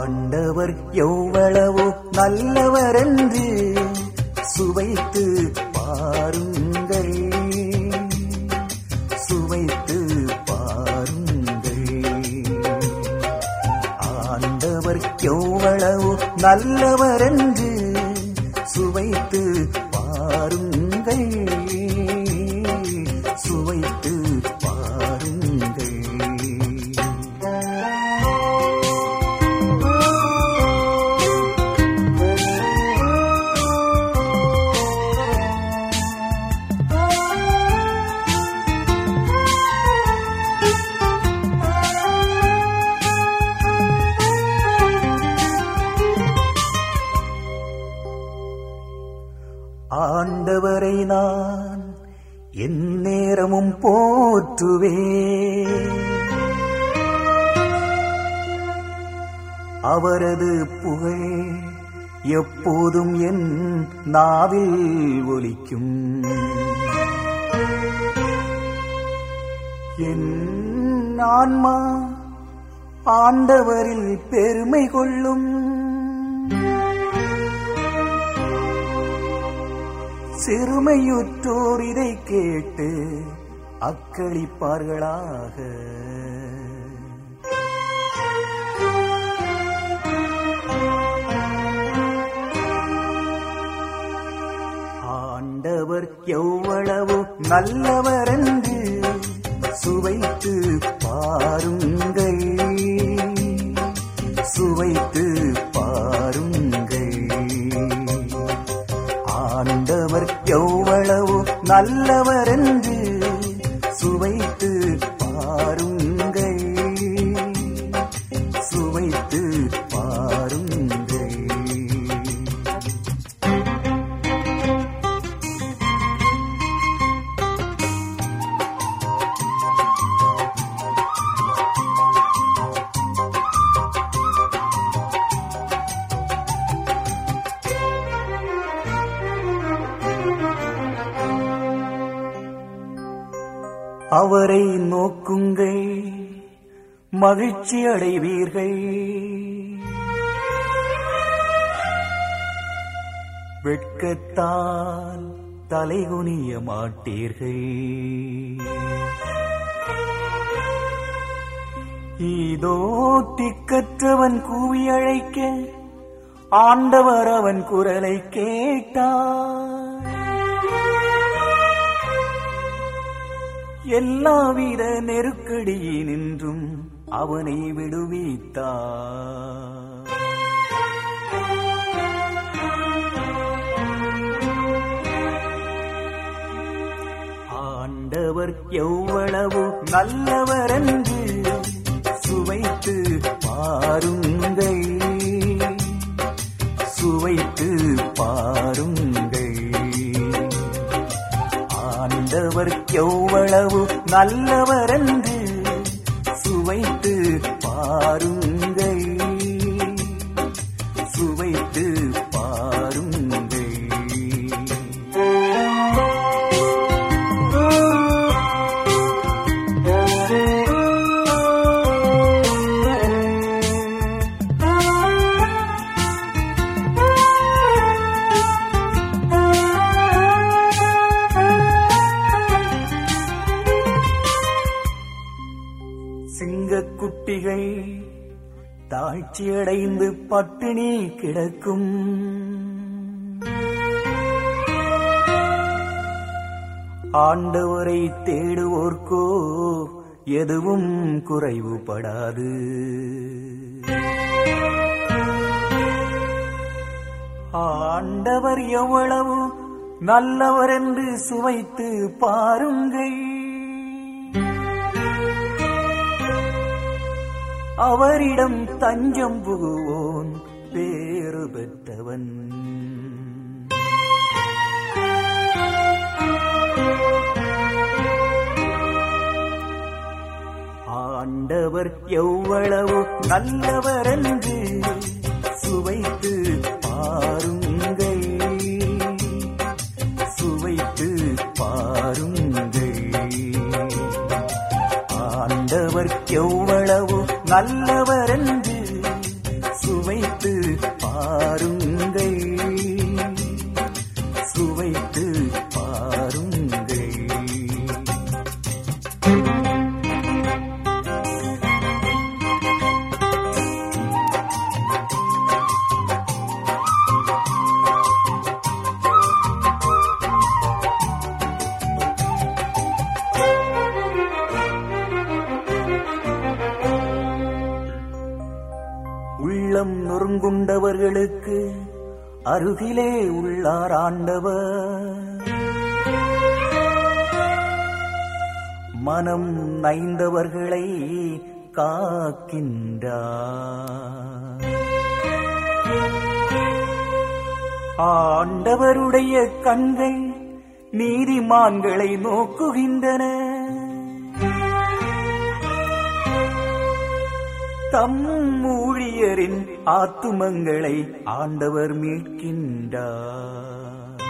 ஆண்டவர் எவ்வளவு நல்லவர் என்று சுவைத்து பாருங்கள், சுவைத்து பாருங்கள். ஆண்டவர் எவ்வளவு நல்லவர் என்று சுவைத்து பாருங்கள், சுவைத்து பாருங்கள். ஆண்டவரை நான் எந்நேரமும் போற்றுவேன், அவரது புகழ் எப்போதும் என் நாவில் ஒலிக்கும். என் ஆன்மா ஆண்டவரில் பெருமை கொள்ளும், சிறுமையுற்றோர் இதை கேட்டு அக்களிப்பார்களாக. ஆண்டவர் எவ்வளவு நல்லவர் என்று சுவைத்து பாருங்கள், சுவைத்து பாருங்கள். ஆண்டவர் எவ்வளவு நல்லவர் என்று சுவைத்து பாருங்கள், சுவைத்து பாருங்கள். அவரை நோக்குங்கள், மகிழ்ச்சி அடைவீர்கள். வெட்கத்தால் தலைகுனிய மாட்டீர்கள். இதோ திக்கற்றவன் கூவி அழைக்க ஆண்டவர் அவன் குரலை கேட்டார். எல்லாவித நெருக்கடியினின்றும் அவனை விடுவித்தார். ஆண்டவர் எவ்வளவு நல்லவர் என்று சுவைத்து பாருங்கள், சுவைத்து பாருங்கள். ஆண்டவர் எவ்வளவு நல்லவர் என்று சுவைத்து பாருங்கள், சுவைத்து பாருங்கள். சிங்கக்குட்டிகள் தாழ்ச்சியடைந்து பட்டினி கிடக்கும். ஆண்டவரை தேடுவோர்க்கோ எதுவும் குறைவுபடாது. ஆண்டவர் எவ்வளவு நல்லவர் என்று சுவைத்து பாருங்கள். அவரிடம் தஞ்சம் புகுவோன் பேறு பெற்றவன். ஆண்டவர் எவ்வளவு நல்லவர் என்று சுவைத்து பாருங்கள், சுவைத்து பாருங்கள். ஆண்டவர் எவ்வளவு நல்லவர் என்று பாருங்கள், சுவைத்து பாருங்கள். உள்ளம் நொறுங்குண்டவர்களுக்கு அருகிலே உள்ளார் ஆண்டவர். மனம் நைந்தவர்களை காக்கின்றார். ஆண்டவருடைய கண்கள் நீதிமான்களை நோக்குகின்றன. தம் ஊழியரின் ஆத்துமங்களை ஆண்டவர் மீட்கின்றார்.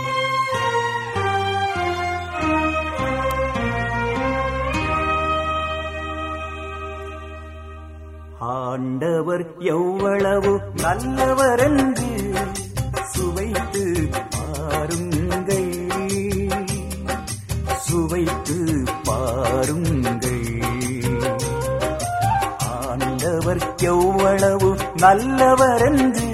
ஆண்டவர் எவ்வளவு நல்லவர் என்று சுவைத்து பாருங்கள், சுவைத்து பாருங்கள். ஆண்டவர் எவ்வளவு நல்லவர் என்று